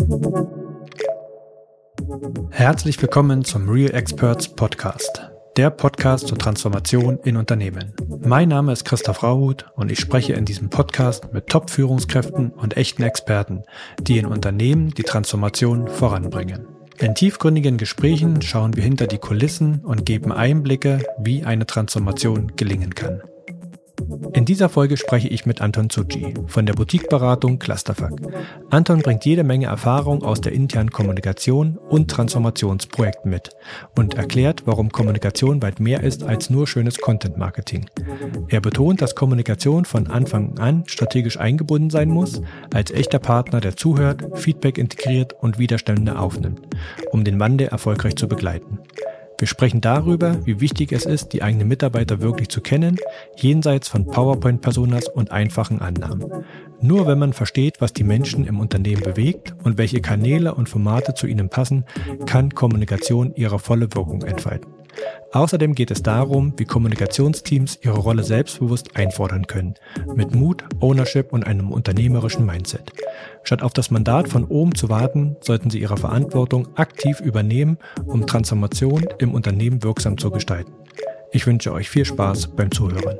Herzlich willkommen zum Real Experts Podcast, der Podcast zur Transformation in Unternehmen. Mein Name ist Christoph Rauhut und ich spreche in diesem Podcast mit Top-Führungskräften und echten Experten, die in Unternehmen die Transformation voranbringen. In tiefgründigen Gesprächen schauen wir hinter die Kulissen und geben Einblicke, wie eine Transformation gelingen kann. In dieser Folge spreche ich mit Anton Tsuji von der Boutique-Beratung Clusterfuck. Anton bringt jede Menge Erfahrung aus der internen Kommunikation und Transformationsprojekten mit und erklärt, warum Kommunikation weit mehr ist als nur schönes Content-Marketing. Er betont, dass Kommunikation von Anfang an strategisch eingebunden sein muss, als echter Partner, der zuhört, Feedback integriert und Widerstände aufnimmt, um den Wandel erfolgreich zu begleiten. Wir sprechen darüber, wie wichtig es ist, die eigenen Mitarbeiter wirklich zu kennen, jenseits von PowerPoint-Personas und einfachen Annahmen. Nur wenn man versteht, was die Menschen im Unternehmen bewegt und welche Kanäle und Formate zu ihnen passen, kann Kommunikation ihre volle Wirkung entfalten. Außerdem geht es darum, wie Kommunikationsteams ihre Rolle selbstbewusst einfordern können, mit Mut, Ownership und einem unternehmerischen Mindset. Statt auf das Mandat von oben zu warten, sollten sie ihre Verantwortung aktiv übernehmen, um Transformation im Unternehmen wirksam zu gestalten. Ich wünsche euch viel Spaß beim Zuhören.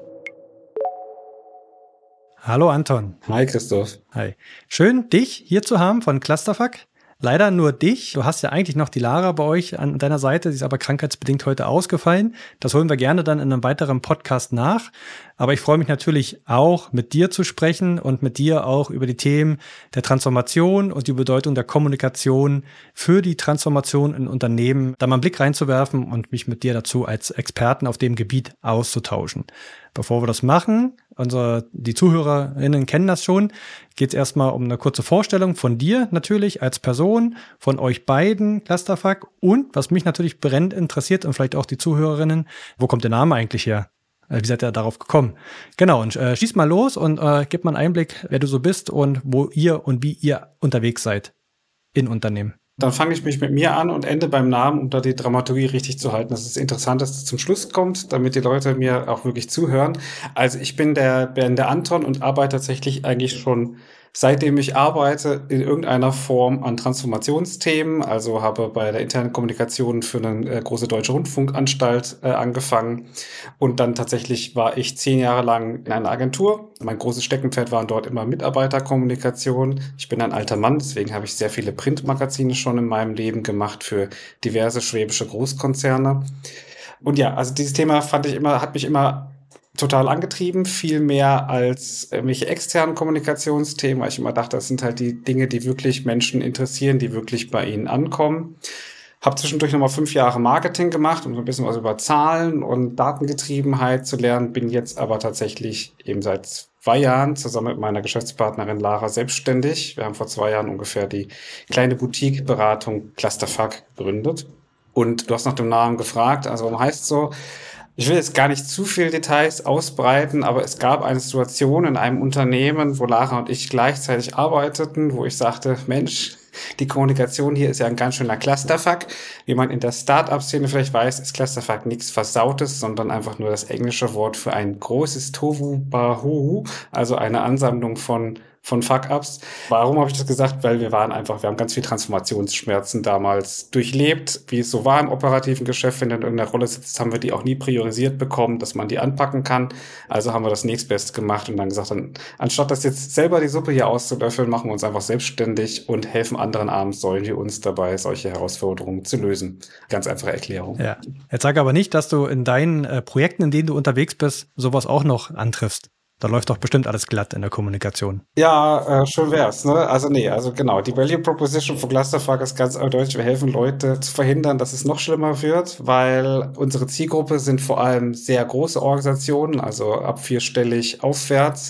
Hallo Anton. Hi Christoph. Hi. Schön, dich hier zu haben von Clusterfuck. Leider nur dich. Du hast ja eigentlich noch die Lara bei euch an deiner Seite. Sie ist aber krankheitsbedingt heute ausgefallen. Das holen wir gerne dann in einem weiteren Podcast nach. Aber ich freue mich natürlich auch, mit dir zu sprechen und mit dir auch über die Themen der Transformation und die Bedeutung der Kommunikation für die Transformation in Unternehmen, da mal einen Blick reinzuwerfen und mich mit dir dazu als Experten auf dem Gebiet auszutauschen. Bevor wir das machen, die ZuhörerInnen kennen das schon, geht es erstmal um eine kurze Vorstellung von dir natürlich als Person, von euch beiden, Clusterfuck, und was mich natürlich brennend interessiert und vielleicht auch die ZuhörerInnen, wo kommt der Name eigentlich her? Wie seid ihr darauf gekommen? Genau, und schieß mal los und gib mal einen Einblick, wer du so bist und wo ihr und wie ihr unterwegs seid in Unternehmen. Dann fange ich mich mit mir an und ende beim Namen, um da die Dramaturgie richtig zu halten. Das ist interessant, dass es zum Schluss kommt, damit die Leute mir auch wirklich zuhören. Also ich bin der Anton und arbeite tatsächlich eigentlich schon seitdem ich arbeite in irgendeiner Form an Transformationsthemen, also habe bei der internen Kommunikation für eine große deutsche Rundfunkanstalt angefangen und dann tatsächlich war ich 10 Jahre lang in einer Agentur. Mein großes Steckenpferd waren dort immer Mitarbeiterkommunikation. Ich bin ein alter Mann, deswegen habe ich sehr viele Printmagazine schon in meinem Leben gemacht für diverse schwäbische Großkonzerne. Und ja, also dieses Thema hat mich immer total angetrieben, viel mehr als irgendwelche externen Kommunikationsthemen, weil ich immer dachte, das sind halt die Dinge, die wirklich Menschen interessieren, die wirklich bei ihnen ankommen. Habe zwischendurch nochmal 5 Jahre Marketing gemacht, um so ein bisschen was über Zahlen und Datengetriebenheit zu lernen, bin jetzt aber tatsächlich eben seit 2 Jahren zusammen mit meiner Geschäftspartnerin Lara selbstständig. Wir haben vor 2 Jahren ungefähr die kleine Boutique-Beratung Clusterfuck gegründet. Und du hast nach dem Namen gefragt, also warum heißt es so? Ich will jetzt gar nicht zu viel Details ausbreiten, aber es gab eine Situation in einem Unternehmen, wo Lara und ich gleichzeitig arbeiteten, wo ich sagte, Mensch, die Kommunikation hier ist ja ein ganz schöner Clusterfuck. Wie man in der Start-up-Szene vielleicht weiß, ist Clusterfuck nichts Versautes, sondern einfach nur das englische Wort für ein großes Tohu-Bahu, also eine Ansammlung von Fuck-Ups. Warum habe ich das gesagt? Weil wir haben ganz viel Transformationsschmerzen damals durchlebt, wie es so war im operativen Geschäft. Wenn du in irgendeiner Rolle sitzt, haben wir die auch nie priorisiert bekommen, dass man die anpacken kann. Also haben wir das nächstbeste gemacht und dann gesagt, anstatt das jetzt selber die Suppe hier auszulöffeln, machen wir uns einfach selbstständig und helfen anderen armen Säulen wie uns dabei, solche Herausforderungen zu lösen. Ganz einfache Erklärung. Ja. Jetzt sag aber nicht, dass du in deinen Projekten, in denen du unterwegs bist, sowas auch noch antriffst. Da läuft doch bestimmt alles glatt in der Kommunikation. Ja, schön wär's, ne? Also genau. Die Value Proposition von Clusterfuck ist ganz eindeutig. Wir helfen Leute zu verhindern, dass es noch schlimmer wird, weil unsere Zielgruppe sind vor allem sehr große Organisationen, also ab 4-stellig aufwärts.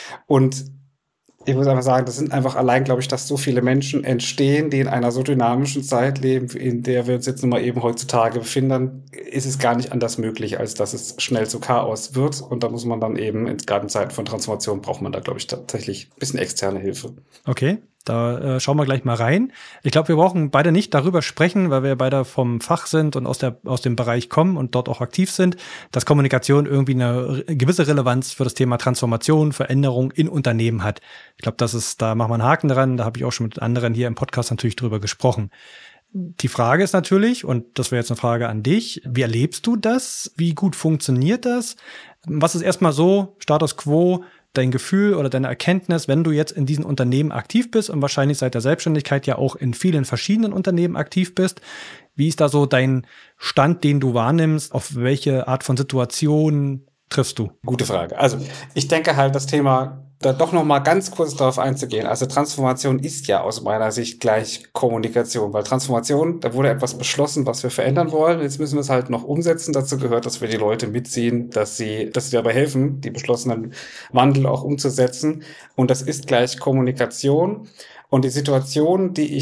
Und ich muss einfach sagen, das sind einfach allein, glaube ich, dass so viele Menschen entstehen, die in einer so dynamischen Zeit leben, in der wir uns jetzt nun mal eben heutzutage befinden, ist es gar nicht anders möglich, als dass es schnell zu Chaos wird. Und da muss man dann eben, gerade in Zeiten von Transformation, braucht man da, glaube ich, tatsächlich ein bisschen externe Hilfe. Okay. Da schauen wir gleich mal rein. Ich glaube, wir brauchen beide nicht darüber sprechen, weil wir beide vom Fach sind und aus dem Bereich kommen und dort auch aktiv sind, dass Kommunikation irgendwie eine gewisse Relevanz für das Thema Transformation, Veränderung in Unternehmen hat. Ich glaube, da machen wir einen Haken dran. Da habe ich auch schon mit anderen hier im Podcast natürlich drüber gesprochen. Die Frage ist natürlich, und das wäre jetzt eine Frage an dich, wie erlebst du das? Wie gut funktioniert das? Was ist erstmal so, Status quo, dein Gefühl oder deine Erkenntnis, wenn du jetzt in diesen Unternehmen aktiv bist und wahrscheinlich seit der Selbstständigkeit ja auch in vielen verschiedenen Unternehmen aktiv bist? Wie ist da so dein Stand, den du wahrnimmst? Auf welche Art von Situation triffst du? Gute Frage. Also ich denke halt, das Thema, da doch noch mal ganz kurz darauf einzugehen. Also Transformation ist ja aus meiner Sicht gleich Kommunikation, weil Transformation, da wurde etwas beschlossen, was wir verändern wollen. Jetzt müssen wir es halt noch umsetzen. Dazu gehört, dass wir die Leute mitziehen, dass sie dabei helfen, die beschlossenen Wandel auch umzusetzen. Und das ist gleich Kommunikation. Und die Situation, die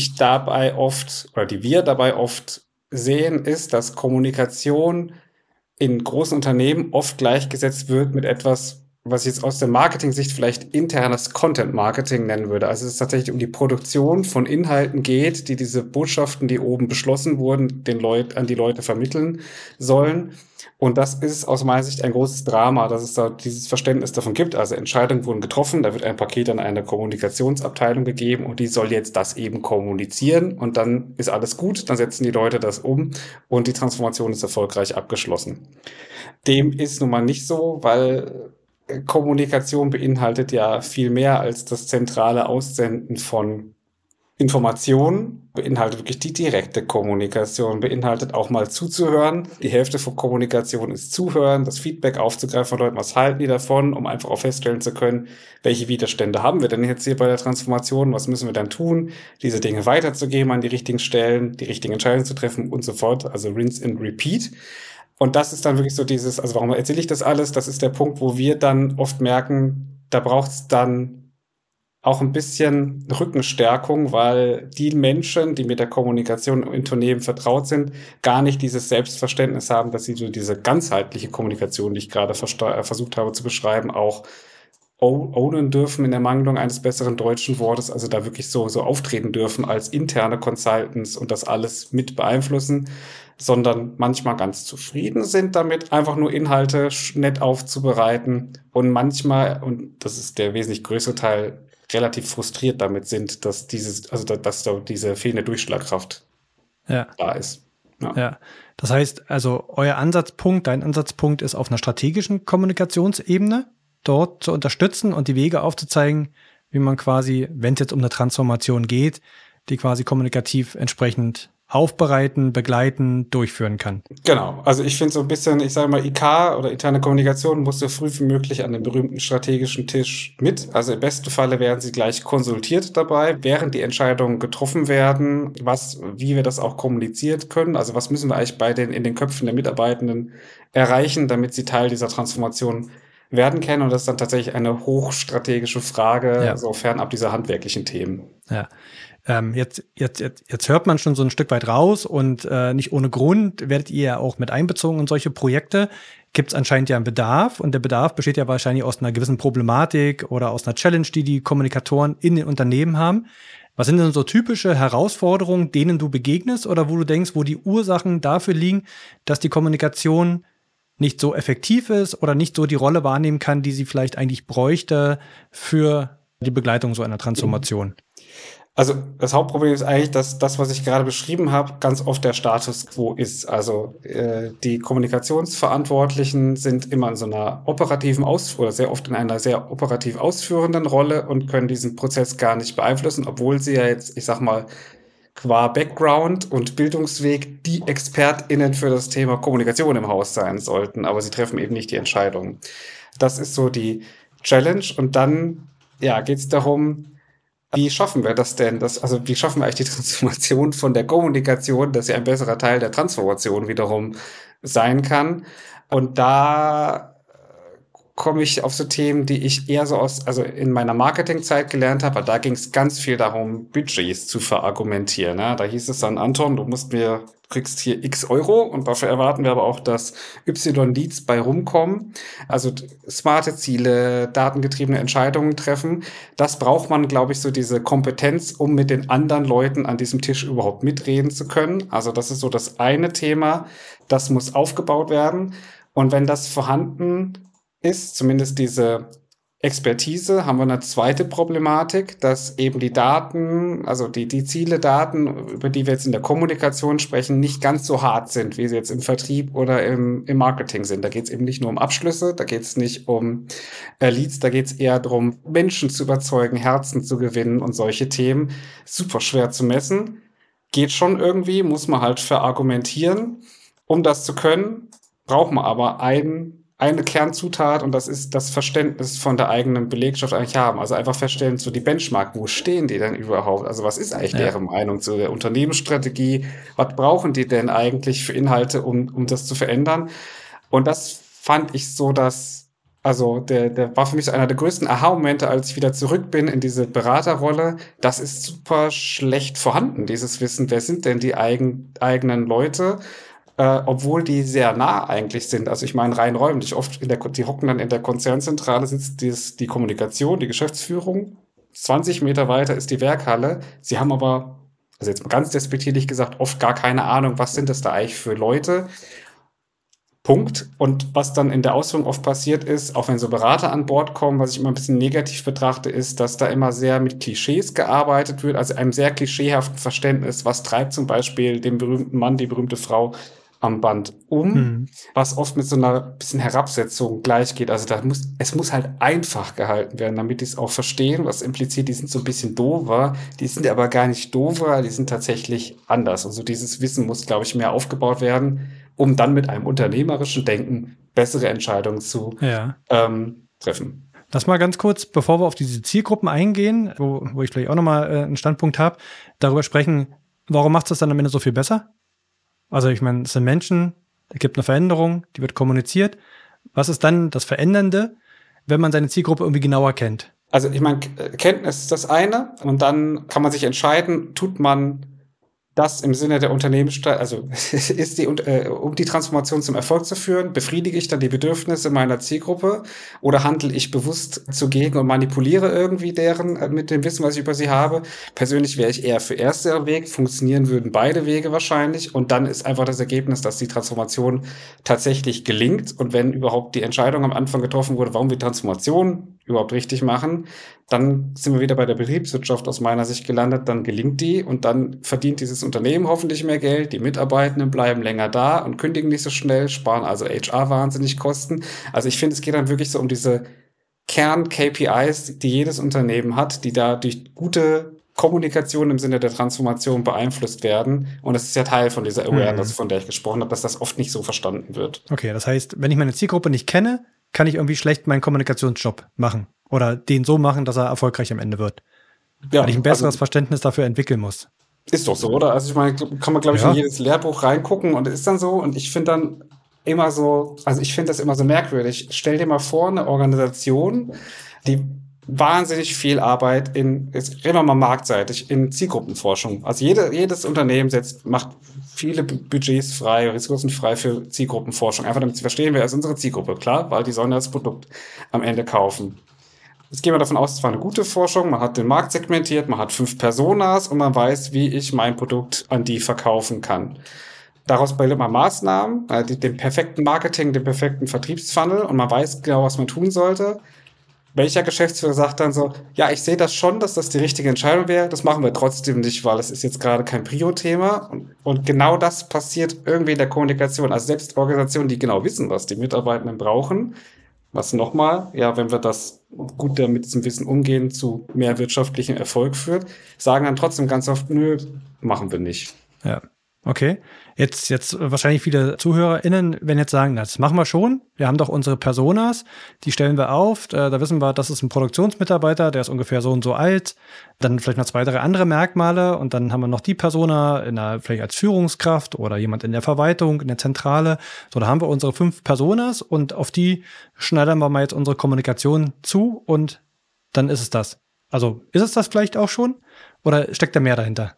wir dabei oft sehen, ist, dass Kommunikation in großen Unternehmen oft gleichgesetzt wird mit etwas, was ich jetzt aus der Marketing-Sicht vielleicht internes Content-Marketing nennen würde. Also es ist tatsächlich um die Produktion von Inhalten geht, die diese Botschaften, die oben beschlossen wurden, an die Leute vermitteln sollen. Und das ist aus meiner Sicht ein großes Drama, dass es da dieses Verständnis davon gibt. Also Entscheidungen wurden getroffen, da wird ein Paket an eine Kommunikationsabteilung gegeben und die soll jetzt das eben kommunizieren und dann ist alles gut, dann setzen die Leute das um und die Transformation ist erfolgreich abgeschlossen. Dem ist nun mal nicht so, weil Kommunikation beinhaltet ja viel mehr als das zentrale Aussenden von Informationen, beinhaltet wirklich die direkte Kommunikation, beinhaltet auch mal zuzuhören. Die Hälfte von Kommunikation ist Zuhören, das Feedback aufzugreifen von Leuten, was halten die davon, um einfach auch feststellen zu können, welche Widerstände haben wir denn jetzt hier bei der Transformation, was müssen wir dann tun, diese Dinge weiterzugeben an die richtigen Stellen, die richtigen Entscheidungen zu treffen und so fort, also rinse and repeat. Und das ist dann wirklich so also warum erzähle ich das alles? Das ist der Punkt, wo wir dann oft merken, da braucht es dann auch ein bisschen Rückenstärkung, weil die Menschen, die mit der Kommunikation im Unternehmen vertraut sind, gar nicht dieses Selbstverständnis haben, dass sie so diese ganzheitliche Kommunikation, die ich gerade versucht habe zu beschreiben, auch ownen dürfen in Ermangelung eines besseren deutschen Wortes, also da wirklich so auftreten dürfen als interne Consultants und das alles mit beeinflussen, sondern manchmal ganz zufrieden sind damit, einfach nur Inhalte nett aufzubereiten und manchmal, und das ist der wesentlich größere Teil, relativ frustriert damit sind, dass da diese fehlende Durchschlagkraft da ist. Ja. Das heißt, also dein Ansatzpunkt ist auf einer strategischen Kommunikationsebene, dort zu unterstützen und die Wege aufzuzeigen, wie man quasi, wenn es jetzt um eine Transformation geht, die quasi kommunikativ entsprechend aufbereiten, begleiten, durchführen kann. Genau. Also ich finde so ein bisschen, ich sage mal, IK oder interne Kommunikation muss so früh wie möglich an den berühmten strategischen Tisch mit. Also im besten Falle werden sie gleich konsultiert dabei, während die Entscheidungen getroffen werden, wie wir das auch kommuniziert können. Also was müssen wir eigentlich in den Köpfen der Mitarbeitenden erreichen, damit sie Teil dieser Transformation werden können. Und das ist dann tatsächlich eine hochstrategische Frage, so fernab dieser handwerklichen Themen. Ja. Jetzt hört man schon so ein Stück weit raus und nicht ohne Grund werdet ihr ja auch mit einbezogen in solche Projekte. Gibt es anscheinend ja einen Bedarf und der Bedarf besteht ja wahrscheinlich aus einer gewissen Problematik oder aus einer Challenge, die Kommunikatoren in den Unternehmen haben. Was sind denn so typische Herausforderungen, denen du begegnest oder wo du denkst, wo die Ursachen dafür liegen, dass die Kommunikation nicht so effektiv ist oder nicht so die Rolle wahrnehmen kann, die sie vielleicht eigentlich bräuchte für die Begleitung so einer Transformation? Also das Hauptproblem ist eigentlich, dass das, was ich gerade beschrieben habe, ganz oft der Status quo ist. Also die Kommunikationsverantwortlichen sind immer in so einer oder sehr oft in einer sehr operativ ausführenden Rolle und können diesen Prozess gar nicht beeinflussen, obwohl sie ja jetzt, ich sag mal, qua Background und Bildungsweg die ExpertInnen für das Thema Kommunikation im Haus sein sollten, aber sie treffen eben nicht die Entscheidungen. Das ist so die Challenge und dann geht es darum, wie schaffen wir das denn? Wie schaffen wir eigentlich die Transformation von der Kommunikation, dass sie ein besserer Teil der Transformation wiederum sein kann? Und da komme ich auf so Themen, die ich eher so also in meiner Marketingzeit gelernt habe, weil da ging es ganz viel darum, Budgets zu verargumentieren. Ne? Da hieß es dann, Anton, kriegst hier X Euro und dafür erwarten wir aber auch, dass Y Leads bei rumkommen. Also smarte Ziele, datengetriebene Entscheidungen treffen. Das braucht man, glaube ich, so diese Kompetenz, um mit den anderen Leuten an diesem Tisch überhaupt mitreden zu können. Also das ist so das eine Thema, das muss aufgebaut werden. Und wenn das vorhanden ist, zumindest diese Expertise, haben wir eine zweite Problematik, dass eben die Daten, also die Ziele-Daten, über die wir jetzt in der Kommunikation sprechen, nicht ganz so hart sind, wie sie jetzt im Vertrieb oder im Marketing sind. Da geht es eben nicht nur um Abschlüsse, da geht es nicht um Leads, da geht es eher darum, Menschen zu überzeugen, Herzen zu gewinnen und solche Themen. Super schwer zu messen. Geht schon irgendwie, muss man halt verargumentieren. Um das zu können, braucht man aber eine Kernzutat, und das ist das Verständnis von der eigenen Belegschaft eigentlich haben. Also einfach feststellen, so die Benchmark, wo stehen die denn überhaupt? Also was ist eigentlich deren Meinung zu der Unternehmensstrategie? Was brauchen die denn eigentlich für Inhalte, um das zu verändern? Und das fand ich so, der war für mich so einer der größten Aha-Momente, als ich wieder zurück bin in diese Beraterrolle. Das ist super schlecht vorhanden, dieses Wissen. Wer sind denn die eigenen Leute? Obwohl die sehr nah eigentlich sind. Also ich meine, rein räumlich, die hocken dann in der Konzernzentrale, sitzt die Kommunikation, die Geschäftsführung. 20 Meter weiter ist die Werkhalle. Sie haben aber, also jetzt ganz despektierlich gesagt, oft gar keine Ahnung, was sind das da eigentlich für Leute. Punkt. Und was dann in der Ausführung oft passiert ist, auch wenn so Berater an Bord kommen, was ich immer ein bisschen negativ betrachte, ist, dass da immer sehr mit Klischees gearbeitet wird, also einem sehr klischeehaften Verständnis, was treibt zum Beispiel den berühmten Mann, die berühmte Frau am Band was oft mit so einer bisschen Herabsetzung gleichgeht. Also es muss halt einfach gehalten werden, damit die es auch verstehen, was impliziert, die sind so ein bisschen doofer, die sind aber gar nicht doofer, die sind tatsächlich anders. Also dieses Wissen muss, glaube ich, mehr aufgebaut werden, um dann mit einem unternehmerischen Denken bessere Entscheidungen zu treffen. Lass mal ganz kurz, bevor wir auf diese Zielgruppen eingehen, wo ich vielleicht auch nochmal einen Standpunkt habe, darüber sprechen, warum macht es das dann am Ende so viel besser? Also ich meine, es sind Menschen, es gibt eine Veränderung, die wird kommuniziert. Was ist dann das Verändernde, wenn man seine Zielgruppe irgendwie genauer kennt? Also ich meine, Kenntnis ist das eine, und dann kann man sich entscheiden, tut man das im Sinne der Unternehmensstrategie, also um die Transformation zum Erfolg zu führen, befriedige ich dann die Bedürfnisse meiner Zielgruppe oder handle ich bewusst zugegen und manipuliere irgendwie mit dem Wissen, was ich über sie habe? Persönlich wäre ich eher für erster Weg, funktionieren würden beide Wege wahrscheinlich, und dann ist einfach das Ergebnis, dass die Transformation tatsächlich gelingt, und wenn überhaupt die Entscheidung am Anfang getroffen wurde, warum wir Transformation überhaupt richtig machen, dann sind wir wieder bei der Betriebswirtschaft aus meiner Sicht gelandet, dann gelingt die, und dann verdient dieses Unternehmen hoffentlich mehr Geld, die Mitarbeitenden bleiben länger da und kündigen nicht so schnell, sparen also HR wahnsinnig Kosten. Also ich finde, es geht dann wirklich so um diese Kern-KPIs, die jedes Unternehmen hat, die da durch gute Kommunikation im Sinne der Transformation beeinflusst werden. Und das ist ja Teil von dieser Awareness, von der ich gesprochen habe, dass das oft nicht so verstanden wird. Okay, das heißt, wenn ich meine Zielgruppe nicht kenne, kann ich irgendwie schlecht meinen Kommunikationsjob machen oder den so machen, dass er erfolgreich am Ende wird. Ja, weil ich ein besseres Verständnis dafür entwickeln muss. Ist doch so, oder? Also ich meine, kann man, glaube ich, in jedes Lehrbuch reingucken, und es ist dann so, und ich finde dann immer so, also ich finde das immer so merkwürdig. Stell dir mal vor, eine Organisation, die wahnsinnig viel Arbeit jetzt reden wir mal marktseitig, in Zielgruppenforschung. Also jedes Unternehmen macht viele Budgets frei, Ressourcen frei für Zielgruppenforschung. Einfach damit sie verstehen, wer ist unsere Zielgruppe. Klar, weil die sollen das Produkt am Ende kaufen. Jetzt gehen wir davon aus, es war eine gute Forschung, man hat den Markt segmentiert, man hat 5 Personas und man weiß, wie ich mein Produkt an die verkaufen kann. Daraus bildet man Maßnahmen, den perfekten Marketing, den perfekten Vertriebsfunnel, und man weiß genau, was man tun sollte. Welcher Geschäftsführer sagt dann so, ja, ich sehe das schon, dass das die richtige Entscheidung wäre, das machen wir trotzdem nicht, weil es ist jetzt gerade kein Prio-Thema. Und genau das passiert irgendwie in der Kommunikation. Also selbst Organisationen, die genau wissen, was die Mitarbeitenden brauchen, was nochmal, ja, wenn wir das gut mit diesem Wissen umgehen, zu mehr wirtschaftlichem Erfolg führt, sagen dann trotzdem ganz oft, nö, machen wir nicht. Ja. Okay. Jetzt wahrscheinlich viele ZuhörerInnen, wenn jetzt sagen, das machen wir schon. Wir haben doch unsere Personas, die stellen wir auf. Da wissen wir, das ist ein Produktionsmitarbeiter, der ist ungefähr so und so alt. Dann vielleicht noch 2, 3 andere Merkmale und dann haben wir noch die Persona vielleicht als Führungskraft oder jemand in der Verwaltung, in der Zentrale. So, da haben wir unsere 5 Personas und auf die schneidern wir mal jetzt unsere Kommunikation zu und dann ist es das. Also ist es das vielleicht auch schon oder steckt da mehr dahinter?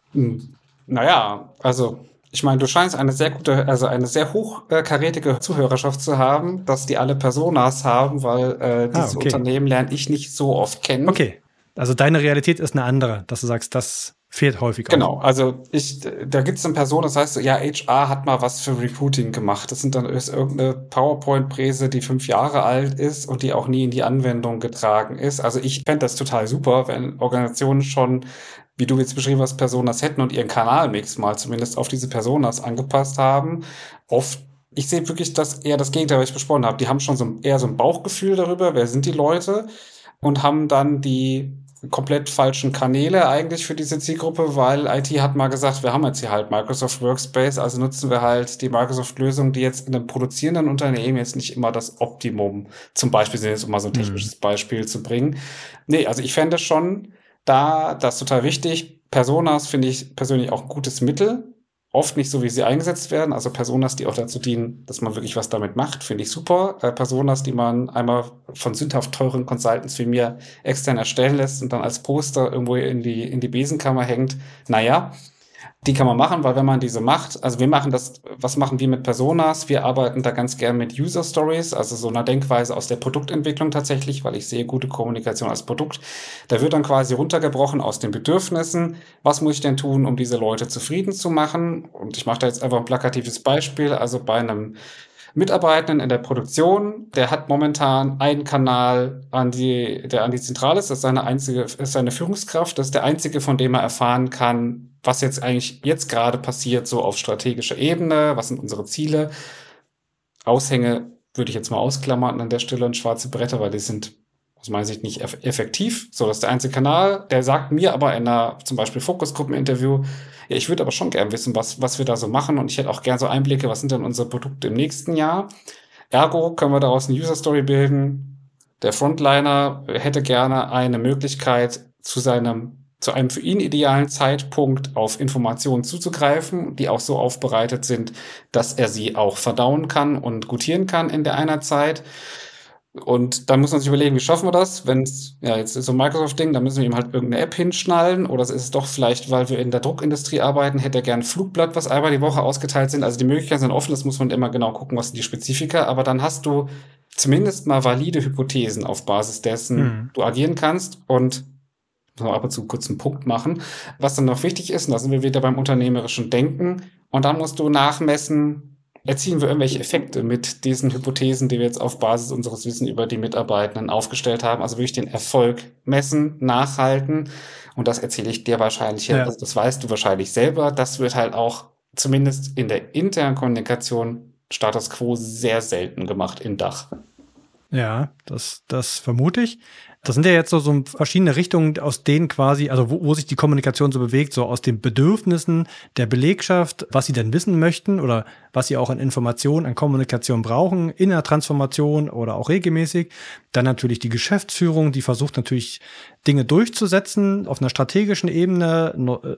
Naja, also ich meine, du scheinst eine sehr hochkarätige Zuhörerschaft zu haben, dass die alle Personas haben, weil diese Unternehmen lerne ich nicht so oft kennen. Okay, also deine Realität ist eine andere, dass du sagst, das fehlt häufig. Genau, also da gibt es eine Person, das heißt, ja, HR hat mal was für Recruiting gemacht. Das ist irgendeine PowerPoint-Präse, die 5 Jahre alt ist und die auch nie in die Anwendung getragen ist. Also ich fände das total super, wenn Organisationen schon, wie du jetzt beschrieben hast, Personas hätten und ihren Kanalmix mal zumindest auf diese Personas angepasst haben. Ich sehe wirklich eher das Gegenteil, was ich besprochen habe. Die haben schon eher so ein Bauchgefühl darüber, wer sind die Leute, und haben dann die komplett falschen Kanäle eigentlich für diese Zielgruppe, weil IT hat mal gesagt, wir haben jetzt hier halt Microsoft Workspace, also nutzen wir halt die Microsoft-Lösung, die jetzt in einem produzierenden Unternehmen jetzt nicht immer das Optimum zum Beispiel sind, jetzt um mal so ein technisches Beispiel zu bringen. Nee, also ich fände schon das total wichtig. Personas finde ich persönlich auch ein gutes Mittel. Oft nicht so, wie sie eingesetzt werden. Also Personas, die auch dazu dienen, dass man wirklich was damit macht, finde ich super. Personas, die man einmal von sündhaft teuren Consultants wie mir extern erstellen lässt und dann als Poster irgendwo in die Besenkammer hängt. Naja, die kann man machen, weil wenn man diese macht, also was machen wir mit Personas? Wir arbeiten da ganz gern mit User Stories, also so einer Denkweise aus der Produktentwicklung tatsächlich, weil ich sehe gute Kommunikation als Produkt. Da wird dann quasi runtergebrochen aus den Bedürfnissen. Was muss ich denn tun, um diese Leute zufrieden zu machen? Und ich mache da jetzt einfach ein plakatives Beispiel. Also bei einem Mitarbeitenden in der Produktion, der hat momentan einen Kanal, der an die Zentrale ist, das ist seine Führungskraft, das ist der einzige, von dem er erfahren kann, was jetzt eigentlich jetzt gerade passiert, so auf strategischer Ebene, was sind unsere Ziele. Aushänge würde ich jetzt mal ausklammern an der Stelle und schwarze Bretter, weil die sind aus meiner Sicht nicht effektiv. So, das ist der einzige Kanal. Der sagt mir aber in einer zum Beispiel Fokusgruppeninterview, ja, ich würde aber schon gern wissen, was wir da so machen und ich hätte auch gern so Einblicke, was sind denn unsere Produkte im nächsten Jahr. Ergo können wir daraus eine User Story bilden. Der Frontliner hätte gerne eine Möglichkeit, zu einem für ihn idealen Zeitpunkt auf Informationen zuzugreifen, die auch so aufbereitet sind, dass er sie auch verdauen kann und gutieren kann in der einer Zeit. Und dann muss man sich überlegen, wie schaffen wir das? Wenn es, ja, jetzt ist so ein Microsoft-Ding, dann müssen wir ihm halt irgendeine App hinschnallen. Oder es ist doch vielleicht, weil wir in der Druckindustrie arbeiten, hätte er gern ein Flugblatt, was einmal die Woche ausgeteilt sind. Also die Möglichkeiten sind offen, das muss man immer genau gucken, was sind die Spezifika. Aber dann hast du zumindest mal valide Hypothesen, auf Basis dessen du agieren kannst. Und muss man ab und zu kurz einen Punkt machen. Was dann noch wichtig ist, und da sind wir wieder beim unternehmerischen Denken. Und dann musst du nachmessen, erzielen wir irgendwelche Effekte mit diesen Hypothesen, die wir jetzt auf Basis unseres Wissens über die Mitarbeitenden aufgestellt haben. Also wirklich den Erfolg messen, nachhalten. Und das erzähle ich dir wahrscheinlich, also das weißt du wahrscheinlich selber. Das wird halt auch zumindest in der internen Kommunikation Status Quo sehr selten gemacht in Dach. Ja, das vermute ich. Das sind ja jetzt so verschiedene Richtungen, aus denen quasi, also wo sich die Kommunikation so bewegt, so aus den Bedürfnissen der Belegschaft, was sie denn wissen möchten oder was sie auch an Informationen, an Kommunikation brauchen, in der Transformation oder auch regelmäßig. Dann natürlich die Geschäftsführung, die versucht natürlich Dinge durchzusetzen auf einer strategischen Ebene,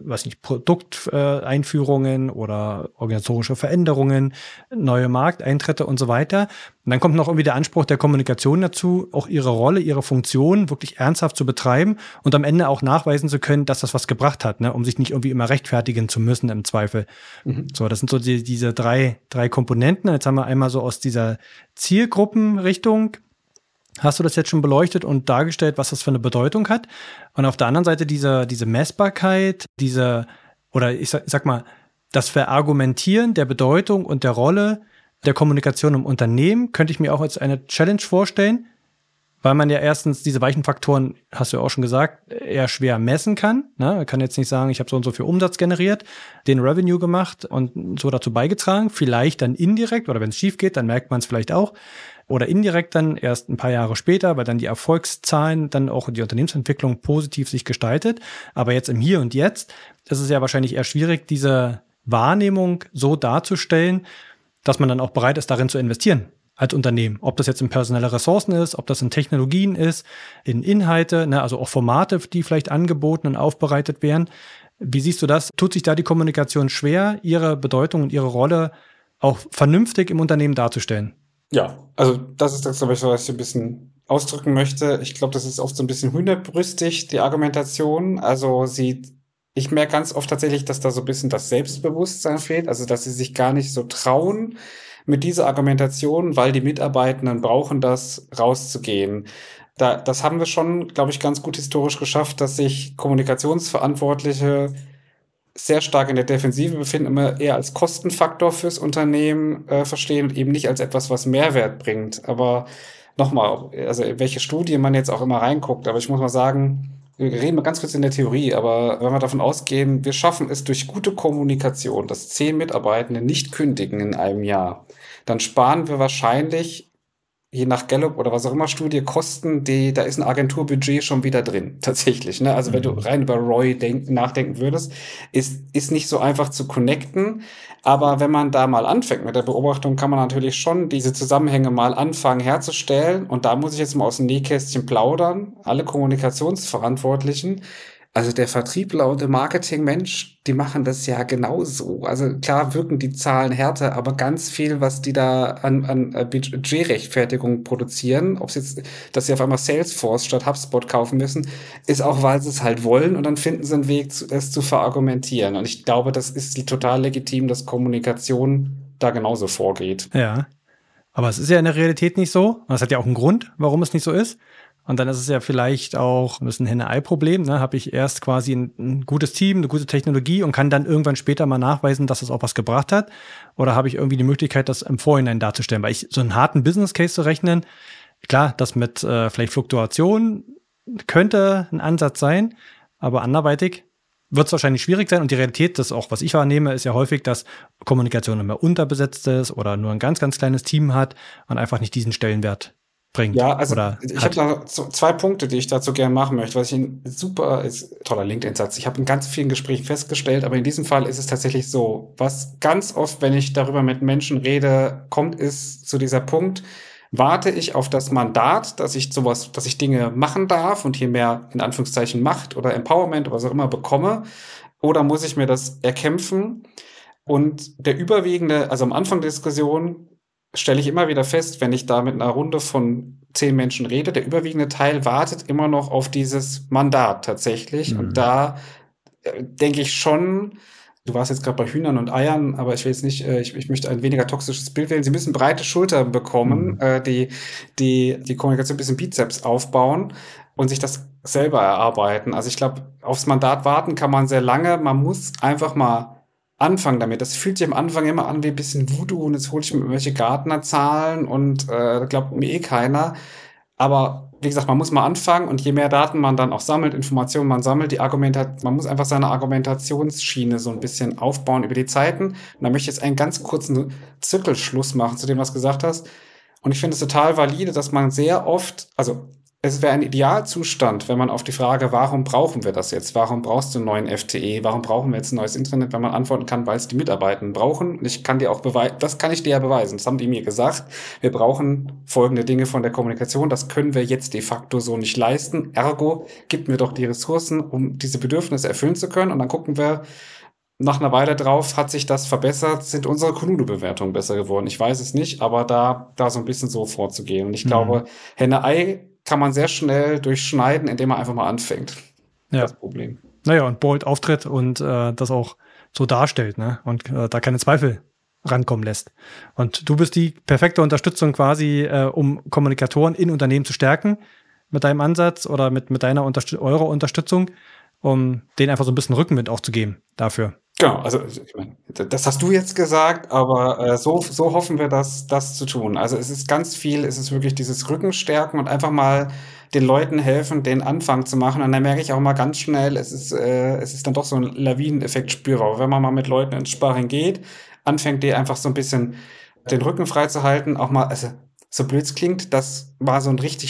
Produkteinführungen oder organisatorische Veränderungen, neue Markteintritte und so weiter. Und dann kommt noch irgendwie der Anspruch der Kommunikation dazu, auch ihre Rolle, ihre Funktion wirklich ernsthaft zu betreiben und am Ende auch nachweisen zu können, dass das was gebracht hat, ne, um sich nicht irgendwie immer rechtfertigen zu müssen im Zweifel. So, das sind so diese drei Komponenten. Jetzt haben wir einmal so aus dieser Zielgruppenrichtung. Hast du das jetzt schon beleuchtet und dargestellt, was das für eine Bedeutung hat? Und auf der anderen Seite diese Messbarkeit, oder ich sag mal, das Verargumentieren der Bedeutung und der Rolle der Kommunikation im Unternehmen könnte ich mir auch als eine Challenge vorstellen, weil man ja erstens diese weichen Faktoren, hast du ja auch schon gesagt, eher schwer messen kann. Ne? Man kann jetzt nicht sagen, ich habe so und so viel Umsatz generiert, den Revenue gemacht und so dazu beigetragen. Vielleicht dann indirekt, oder wenn es schief geht, dann merkt man es vielleicht auch. Oder indirekt dann erst ein paar Jahre später, weil dann die Erfolgszahlen, dann auch die Unternehmensentwicklung positiv sich gestaltet. Aber jetzt im Hier und Jetzt ist es ja wahrscheinlich eher schwierig, diese Wahrnehmung so darzustellen, dass man dann auch bereit ist, darin zu investieren als Unternehmen. Ob das jetzt in personelle Ressourcen ist, ob das in Technologien ist, in Inhalte, ne, also auch Formate, die vielleicht angeboten und aufbereitet werden. Wie siehst du das? Tut sich da die Kommunikation schwer, ihre Bedeutung und ihre Rolle auch vernünftig im Unternehmen darzustellen? Ja, also das ist das, glaube ich, was ich ein bisschen ausdrücken möchte. Ich glaube, das ist oft so ein bisschen hühnerbrüstig, die Argumentation. Ich merke ganz oft tatsächlich, dass da so ein bisschen das Selbstbewusstsein fehlt, also dass sie sich gar nicht so trauen, mit dieser Argumentation, weil die Mitarbeitenden brauchen das, rauszugehen. Das haben wir schon, glaube ich, ganz gut historisch geschafft, dass sich Kommunikationsverantwortliche sehr stark in der Defensive befinden, immer eher als Kostenfaktor fürs Unternehmen verstehen und eben nicht als etwas, was Mehrwert bringt. Aber nochmal, also welche Studie man jetzt auch immer reinguckt, aber ich muss mal sagen, wir reden mal ganz kurz in der Theorie, aber wenn wir davon ausgehen, wir schaffen es durch gute Kommunikation, dass 10 Mitarbeitende nicht kündigen in einem Jahr, dann sparen wir wahrscheinlich je nach Gallup oder was auch immer Studie Kosten, da ist ein Agenturbudget schon wieder drin, tatsächlich. Ne? Also wenn du rein über ROI nachdenken würdest, ist nicht so einfach zu connecten. Aber wenn man da mal anfängt mit der Beobachtung, kann man natürlich schon diese Zusammenhänge mal anfangen herzustellen. Und da muss ich jetzt mal aus dem Nähkästchen plaudern. Alle Kommunikationsverantwortlichen, also der Vertriebler und der Marketingmensch, die machen das ja genauso. Also klar wirken die Zahlen härter, aber ganz viel, was die da an Budgetrechtfertigung produzieren, ob es jetzt, dass sie auf einmal Salesforce statt HubSpot kaufen müssen, ist auch, weil sie es halt wollen und dann finden sie einen Weg, es zu verargumentieren. Und ich glaube, das ist total legitim, dass Kommunikation da genauso vorgeht. Ja, aber es ist ja in der Realität nicht so. Das hat ja auch einen Grund, warum es nicht so ist. Und dann ist es ja vielleicht auch ein Henne-Ei-Problem. Ne? Habe ich erst quasi ein gutes Team, eine gute Technologie und kann dann irgendwann später mal nachweisen, dass es auch was gebracht hat? Oder habe ich irgendwie die Möglichkeit, das im Vorhinein darzustellen? Weil so einen harten Business Case zu rechnen, klar, das mit vielleicht Fluktuation könnte ein Ansatz sein, aber anderweitig wird es wahrscheinlich schwierig sein. Und die Realität, das auch, was ich wahrnehme, ist ja häufig, dass Kommunikation immer unterbesetzt ist oder nur ein ganz, ganz kleines Team hat und einfach nicht diesen Stellenwert bringt. Ja, also oder ich habe da so 2 Punkte, die ich dazu gerne machen möchte, was ich ein super, ist toller LinkedIn-Satz. Ich habe in ganz vielen Gesprächen festgestellt, aber in diesem Fall ist es tatsächlich so, was ganz oft, wenn ich darüber mit Menschen rede, kommt, ist zu dieser Punkt, warte ich auf das Mandat, dass ich Dinge machen darf und hier mehr in Anführungszeichen Macht oder Empowerment oder was auch immer bekomme, oder muss ich mir das erkämpfen? Und der überwiegende, also am Anfang der Diskussion stelle ich immer wieder fest, wenn ich da mit einer Runde von 10 Menschen rede, der überwiegende Teil wartet immer noch auf dieses Mandat tatsächlich. Mhm. Und da denke ich schon, du warst jetzt gerade bei Hühnern und Eiern, aber ich will jetzt nicht, ich möchte ein weniger toxisches Bild wählen. Sie müssen breite Schultern bekommen, die Kommunikation ein bisschen Bizeps aufbauen und sich das selber erarbeiten. Also ich glaube, aufs Mandat warten kann man sehr lange. Man muss einfach mal anfangen damit. Das fühlt sich am Anfang immer an wie ein bisschen Voodoo und jetzt hole ich mir irgendwelche Gartnerzahlen und da glaubt mir eh keiner. Aber wie gesagt, man muss mal anfangen und je mehr Daten man dann auch sammelt, Informationen man sammelt, man muss einfach seine Argumentationsschiene so ein bisschen aufbauen über die Zeiten. Und da möchte ich jetzt einen ganz kurzen Zirkelschluss machen zu dem, was du gesagt hast. Und ich finde es total valide, dass man sehr oft, also es wäre ein Idealzustand, wenn man auf die Frage, warum brauchen wir das jetzt? Warum brauchst du einen neuen FTE? Warum brauchen wir jetzt ein neues Internet? Wenn man antworten kann, weil es die Mitarbeitenden brauchen. Und ich kann dir auch das kann ich dir ja beweisen. Das haben die mir gesagt. Wir brauchen folgende Dinge von der Kommunikation. Das können wir jetzt de facto so nicht leisten. Ergo, gib mir doch die Ressourcen, um diese Bedürfnisse erfüllen zu können. Und dann gucken wir nach einer Weile drauf, hat sich das verbessert? Sind unsere Kununu-Bewertungen besser geworden? Ich weiß es nicht, aber da so ein bisschen so vorzugehen. Und ich glaube, Henne-Ei kann man sehr schnell durchschneiden, indem man einfach mal anfängt. Ja. Das Problem. Naja, und bold auftritt und das auch so darstellt, ne? Und da keine Zweifel rankommen lässt. Und du bist die perfekte Unterstützung quasi, um Kommunikatoren in Unternehmen zu stärken mit deinem Ansatz oder mit eurer Unterstützung, um denen einfach so ein bisschen Rückenwind auch zu geben dafür. Genau, also ich meine, das hast du jetzt gesagt, aber so hoffen wir, das zu tun. Also es ist ganz viel, es ist wirklich dieses Rückenstärken und einfach mal den Leuten helfen, den Anfang zu machen. Und dann merke ich auch mal ganz schnell, es ist dann doch so ein Lawineneffekt spürbar. Aber wenn man mal mit Leuten ins Sparring geht, anfängt, die einfach so ein bisschen den Rücken frei zu halten, auch mal, also so blöd es klingt, das war so ein richtig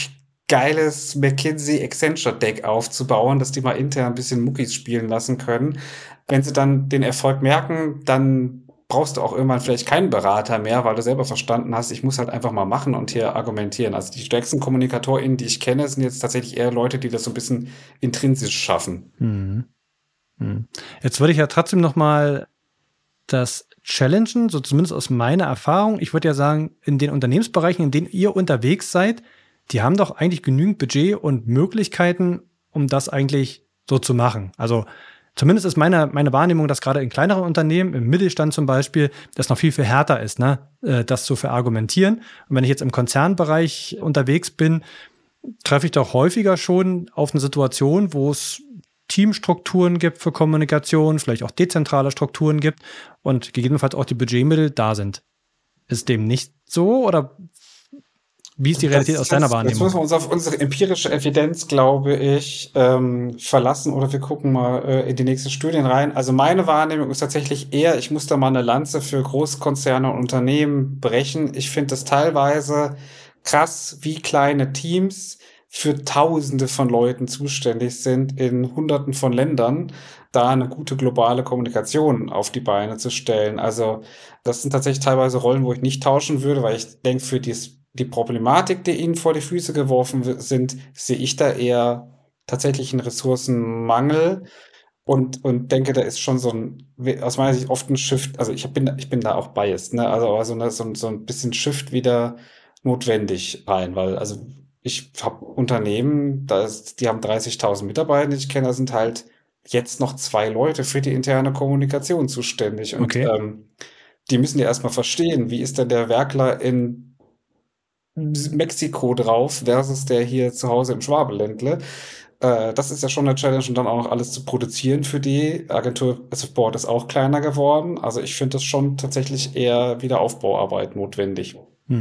geiles McKinsey Accenture Deck aufzubauen, dass die mal intern ein bisschen Muckis spielen lassen können. Wenn sie dann den Erfolg merken, dann brauchst du auch irgendwann vielleicht keinen Berater mehr, weil du selber verstanden hast, ich muss halt einfach mal machen und hier argumentieren. Also die stärksten KommunikatorInnen, die ich kenne, sind jetzt tatsächlich eher Leute, die das so ein bisschen intrinsisch schaffen. Jetzt würde ich ja trotzdem noch mal das challengen, so zumindest aus meiner Erfahrung. Ich würde ja sagen, in den Unternehmensbereichen, in denen ihr unterwegs seid, die haben doch eigentlich genügend Budget und Möglichkeiten, um das eigentlich so zu machen. Also zumindest ist meine Wahrnehmung, dass gerade in kleineren Unternehmen, im Mittelstand zum Beispiel, das noch viel, viel härter ist, das zu verargumentieren. Und wenn ich jetzt im Konzernbereich unterwegs bin, treffe ich doch häufiger schon auf eine Situation, wo es Teamstrukturen gibt für Kommunikation, vielleicht auch dezentrale Strukturen gibt und gegebenenfalls auch die Budgetmittel da sind. Ist dem nicht so oder wie ist die Realität aus deiner Wahrnehmung? Jetzt müssen wir uns auf unsere empirische Evidenz, glaube ich, verlassen oder wir gucken mal in die nächsten Studien rein. Also meine Wahrnehmung ist tatsächlich eher, ich muss da mal eine Lanze für Großkonzerne und Unternehmen brechen. Ich finde es teilweise krass, wie kleine Teams für Tausende von Leuten zuständig sind in Hunderten von Ländern, da eine gute globale Kommunikation auf die Beine zu stellen. Also das sind tatsächlich teilweise Rollen, wo ich nicht tauschen würde, weil ich denke, für die Problematik, die ihnen vor die Füße geworfen sind, sehe ich da eher tatsächlich einen Ressourcenmangel und denke, da ist schon so aus meiner Sicht oft ein Shift, also ich bin da auch biased, ne? Also aber so ein bisschen Shift wieder notwendig rein, weil also ich habe Unternehmen, die haben 30.000 Mitarbeiter, die ich kenne, da sind halt jetzt noch 2 Leute für die interne Kommunikation zuständig. Und Okay. die müssen ja erstmal verstehen, wie ist denn der Werkler in Mexiko drauf versus der hier zu Hause im Schwabenländle. Das ist ja schon eine Challenge und dann auch noch alles zu produzieren für die. Agentur Support ist auch kleiner geworden. Also ich finde das schon tatsächlich eher wieder Aufbauarbeit notwendig.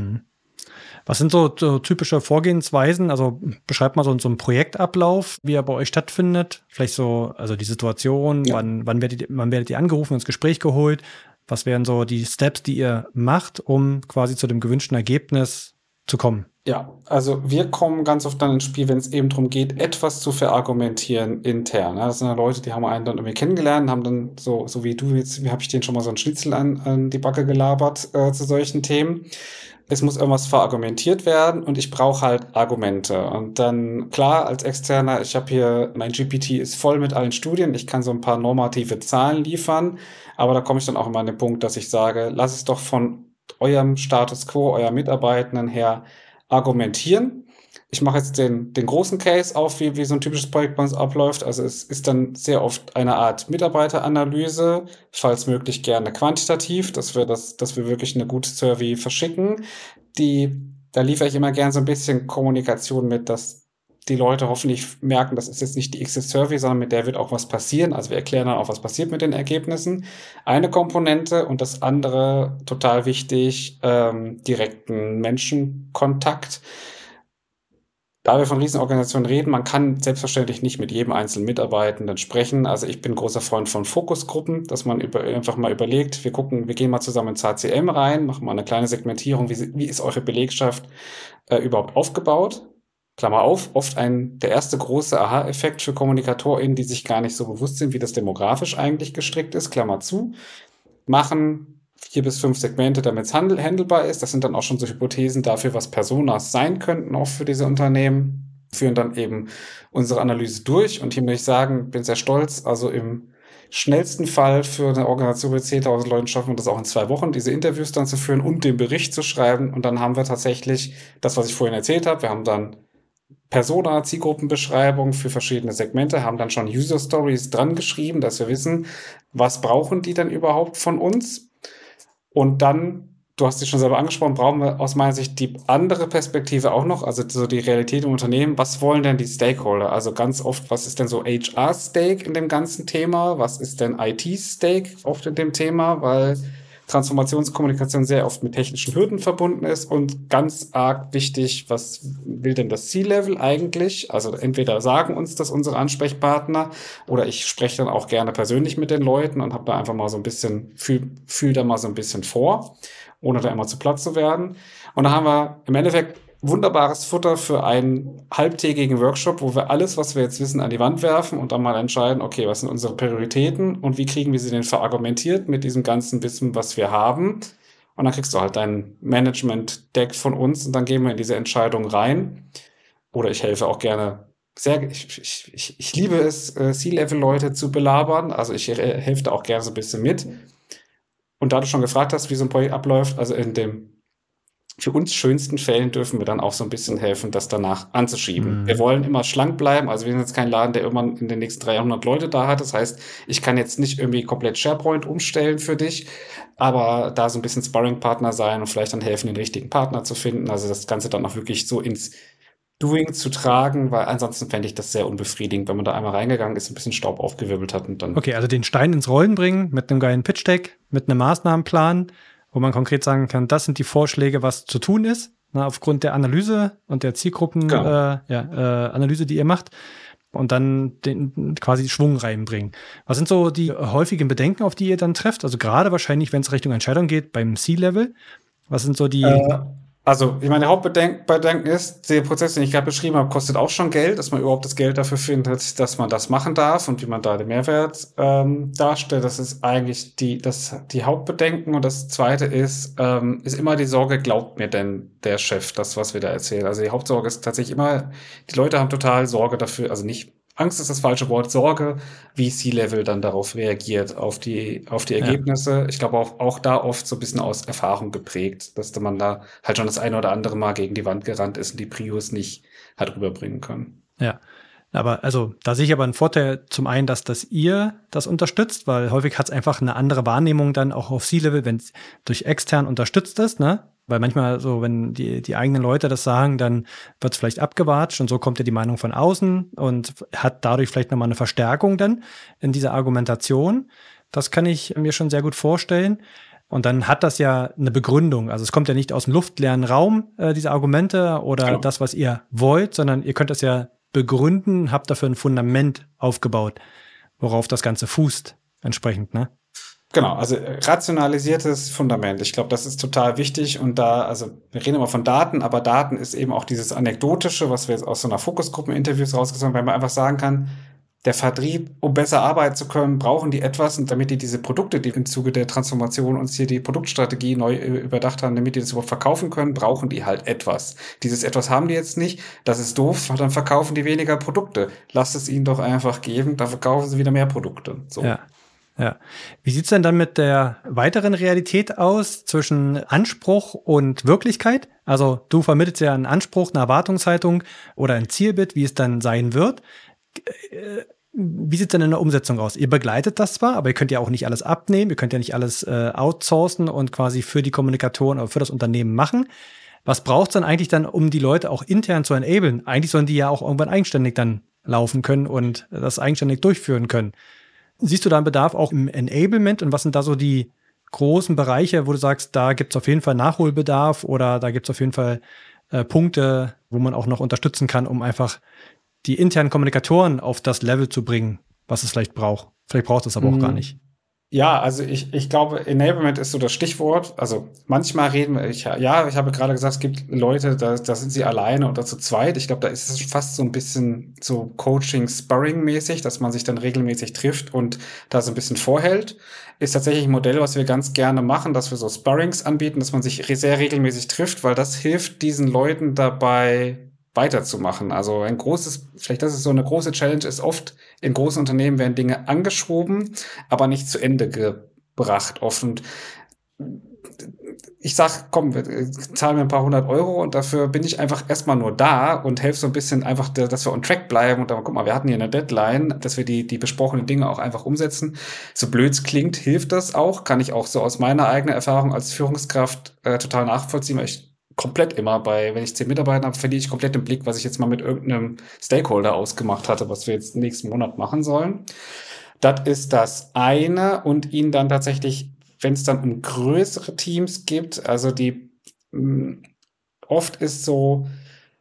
Was sind so typische Vorgehensweisen? Also beschreibt mal so einen Projektablauf, wie er bei euch stattfindet. Vielleicht so, also die Situation, ja. wann werdet ihr angerufen, ins Gespräch geholt? Was wären so die Steps, die ihr macht, um quasi zu dem gewünschten Ergebnis zu kommen? Ja, also wir kommen ganz oft dann ins Spiel, wenn es eben darum geht, etwas zu verargumentieren intern. Das sind ja Leute, die haben einen dann irgendwie kennengelernt, haben dann so wie du jetzt, wie habe ich denen schon mal so einen Schnitzel an die Backe gelabert zu solchen Themen. Es muss irgendwas verargumentiert werden und ich brauche halt Argumente. Und dann, klar, als Externer, ich habe hier, mein GPT ist voll mit allen Studien, ich kann so ein paar normative Zahlen liefern, aber da komme ich dann auch immer an den Punkt, dass ich sage, lass es doch von eurem Status quo, euer Mitarbeitenden her argumentieren. Ich mache jetzt den großen Case auf, wie so ein typisches Projekt bei uns abläuft. Also es ist dann sehr oft eine Art Mitarbeiteranalyse, falls möglich gerne quantitativ, dass wir wirklich eine gute Survey verschicken. Da liefere ich immer gerne so ein bisschen Kommunikation mit, dass die Leute hoffentlich merken, das ist jetzt nicht die Exit-Survey, sondern mit der wird auch was passieren. Also wir erklären dann auch, was passiert mit den Ergebnissen. Eine Komponente und das andere, total wichtig, direkten Menschenkontakt. Da wir von Riesenorganisationen reden, man kann selbstverständlich nicht mit jedem einzelnen Mitarbeitenden sprechen. Also ich bin großer Freund von Fokusgruppen, dass man einfach mal überlegt, wir gehen mal zusammen ins HCM rein, machen mal eine kleine Segmentierung, wie ist eure Belegschaft überhaupt aufgebaut? Klammer auf, oft der erste große Aha-Effekt für KommunikatorInnen, die sich gar nicht so bewusst sind, wie das demografisch eigentlich gestrickt ist, Klammer zu, machen 4 bis 5 Segmente, damit es handelbar ist. Das sind dann auch schon so Hypothesen dafür, was Personas sein könnten, auch für diese Unternehmen. Führen dann eben unsere Analyse durch. Und hier muss ich sagen, bin sehr stolz. Also im schnellsten Fall für eine Organisation mit 10.000 Leuten schaffen wir das auch in 2 Wochen, diese Interviews dann zu führen und den Bericht zu schreiben. Und dann haben wir tatsächlich das, was ich vorhin erzählt habe. Wir haben dann Persona, Zielgruppenbeschreibung für verschiedene Segmente, haben dann schon User Stories dran geschrieben, dass wir wissen, was brauchen die denn überhaupt von uns? Und dann, du hast dich schon selber angesprochen, brauchen wir aus meiner Sicht die andere Perspektive auch noch, also so die Realität im Unternehmen. Was wollen denn die Stakeholder? Also ganz oft, was ist denn so HR-Stake in dem ganzen Thema? Was ist denn IT-Stake oft in dem Thema? Weil Transformationskommunikation sehr oft mit technischen Hürden verbunden ist und ganz arg wichtig, was will denn das C-Level eigentlich? Also entweder sagen uns das unsere Ansprechpartner oder ich spreche dann auch gerne persönlich mit den Leuten und habe da einfach mal so ein bisschen, fühl da mal so ein bisschen vor, ohne da immer zu platt zu werden. Und da haben wir im Endeffekt wunderbares Futter für einen halbtägigen Workshop, wo wir alles, was wir jetzt wissen, an die Wand werfen und dann mal entscheiden, okay, was sind unsere Prioritäten und wie kriegen wir sie denn verargumentiert mit diesem ganzen Wissen, was wir haben. Und dann kriegst du halt dein Management-Deck von uns und dann gehen wir in diese Entscheidung rein. Oder ich helfe auch gerne ich liebe es, C-Level-Leute zu belabern. Also ich helfe da auch gerne so ein bisschen mit. Und da du schon gefragt hast, wie so ein Projekt abläuft, also in dem für uns schönsten Fällen dürfen wir dann auch so ein bisschen helfen, das danach anzuschieben. Wir wollen immer schlank bleiben, also wir sind jetzt kein Laden, der irgendwann in den nächsten 300 Leute da hat. Das heißt, ich kann jetzt nicht irgendwie komplett SharePoint umstellen für dich, aber da so ein bisschen Sparring-Partner sein und vielleicht dann helfen, den richtigen Partner zu finden. Also das Ganze dann auch wirklich so ins Doing zu tragen, weil ansonsten fände ich das sehr unbefriedigend, wenn man da einmal reingegangen ist, ein bisschen Staub aufgewirbelt hat und dann. Okay, also den Stein ins Rollen bringen mit einem geilen Pitch-Deck, mit einem Maßnahmenplan, wo man konkret sagen kann, das sind die Vorschläge, was zu tun ist, aufgrund der Analyse und der Zielgruppen-Analyse, die ihr macht, und dann den quasi Schwung reinbringen. Was sind so die häufigen Bedenken, auf die ihr dann trefft? Also gerade wahrscheinlich, wenn es Richtung Entscheidung geht, beim C-Level. Was sind so die... Also, ich meine, der Hauptbedenken ist, der Prozess, den ich gerade beschrieben habe, kostet auch schon Geld, dass man überhaupt das Geld dafür findet, dass man das machen darf und wie man da den Mehrwert darstellt. Das ist eigentlich die Hauptbedenken. Und das Zweite ist immer die Sorge, glaubt mir denn der Chef das, was wir da erzählen? Also die Hauptsorge ist tatsächlich immer, die Leute haben total Sorge dafür, also nicht Angst ist das falsche Wort, Sorge, wie C-Level dann darauf reagiert, auf die Ergebnisse. Ja. Ich glaube auch da oft so ein bisschen aus Erfahrung geprägt, dass man da halt schon das eine oder andere Mal gegen die Wand gerannt ist und die Prius nicht hat rüberbringen können. Ja, aber also da sehe ich aber einen Vorteil zum einen, dass ihr das unterstützt, weil häufig hat es einfach eine andere Wahrnehmung dann auch auf C-Level, wenn es durch extern unterstützt ist, ne? Weil manchmal so, wenn die eigenen Leute das sagen, dann wird es vielleicht abgewatscht und so kommt ja die Meinung von außen und hat dadurch vielleicht nochmal eine Verstärkung dann in dieser Argumentation. Das kann ich mir schon sehr gut vorstellen. Und dann hat das ja eine Begründung. Also es kommt ja nicht aus dem luftleeren Raum, diese Argumente oder das, was ihr wollt, sondern ihr könnt das ja begründen, habt dafür ein Fundament aufgebaut, worauf das Ganze fußt, entsprechend, ne? Genau, also rationalisiertes Fundament. Ich glaube, das ist total wichtig und also wir reden immer von Daten, aber Daten ist eben auch dieses Anekdotische, was wir jetzt aus so einer Fokusgruppen-Interviews rausgezogen haben, weil man einfach sagen kann, der Vertrieb, um besser arbeiten zu können, brauchen die etwas und damit die diese Produkte, die im Zuge der Transformation uns hier die Produktstrategie neu überdacht haben, damit die das überhaupt verkaufen können, brauchen die halt etwas. Dieses etwas haben die jetzt nicht, das ist doof, dann verkaufen die weniger Produkte. Lasst es ihnen doch einfach geben, da verkaufen sie wieder mehr Produkte. So. Ja. Wie sieht's denn dann mit der weiteren Realität aus zwischen Anspruch und Wirklichkeit? Also du vermittelst ja einen Anspruch, eine Erwartungshaltung oder ein Zielbild, wie es dann sein wird. Wie sieht's denn in der Umsetzung aus? Ihr begleitet das zwar, aber ihr könnt ja auch nicht alles abnehmen, ihr könnt ja nicht alles outsourcen und quasi für die Kommunikatoren oder für das Unternehmen machen. Was braucht's dann eigentlich dann, um die Leute auch intern zu enablen? Eigentlich sollen die ja auch irgendwann eigenständig dann laufen können und das eigenständig durchführen können. Siehst du da einen Bedarf auch im Enablement und was sind da so die großen Bereiche, wo du sagst, da gibt's auf jeden Fall Nachholbedarf oder da gibt's auf jeden Fall Punkte, wo man auch noch unterstützen kann, um einfach die internen Kommunikatoren auf das Level zu bringen, was es vielleicht braucht. Vielleicht braucht es aber auch gar nicht. Ja, also ich glaube, Enablement ist so das Stichwort. Also manchmal ich habe gerade gesagt, es gibt Leute, da sind sie alleine oder zu zweit. Ich glaube, da ist es fast so ein bisschen so Coaching-Sparring-mäßig, dass man sich dann regelmäßig trifft und da so ein bisschen vorhält. Ist tatsächlich ein Modell, was wir ganz gerne machen, dass wir so Sparrings anbieten, dass man sich sehr regelmäßig trifft, weil das hilft diesen Leuten dabei, weiterzumachen. Also vielleicht das ist so eine große Challenge, ist oft in großen Unternehmen werden Dinge angeschoben, aber nicht zu Ende gebracht oft. Und ich sag, komm, zahlen wir ein paar 100 Euro und dafür bin ich einfach erstmal nur da und helfe so ein bisschen einfach, dass wir on track bleiben und dann, guck mal, wir hatten hier eine Deadline, dass wir die besprochenen Dinge auch einfach umsetzen. So blöd es klingt, hilft das auch, kann ich auch so aus meiner eigenen Erfahrung als Führungskraft total nachvollziehen, weil ich komplett immer wenn ich 10 Mitarbeiter habe, verliere ich komplett den Blick, was ich jetzt mal mit irgendeinem Stakeholder ausgemacht hatte, was wir jetzt nächsten Monat machen sollen. Das ist das eine und ihn dann tatsächlich, wenn es dann um größere Teams gibt, also oft ist so,